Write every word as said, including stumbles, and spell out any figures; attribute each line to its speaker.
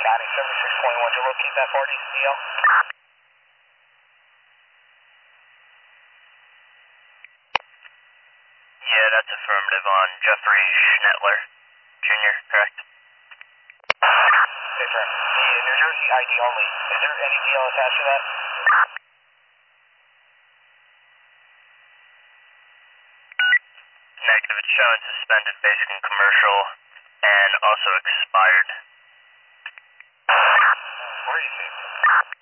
Speaker 1: Got it, seventy-six point one. Did you locate that party, D L?
Speaker 2: Yeah, that's affirmative on Jeffrey Schnettler, Junior, correct?
Speaker 1: Okay, sir. The New Jersey I D only. Is there any D L attached to that?
Speaker 2: Negative, it's showing suspended basic and commercial, and also expired.
Speaker 1: Where are you seeing?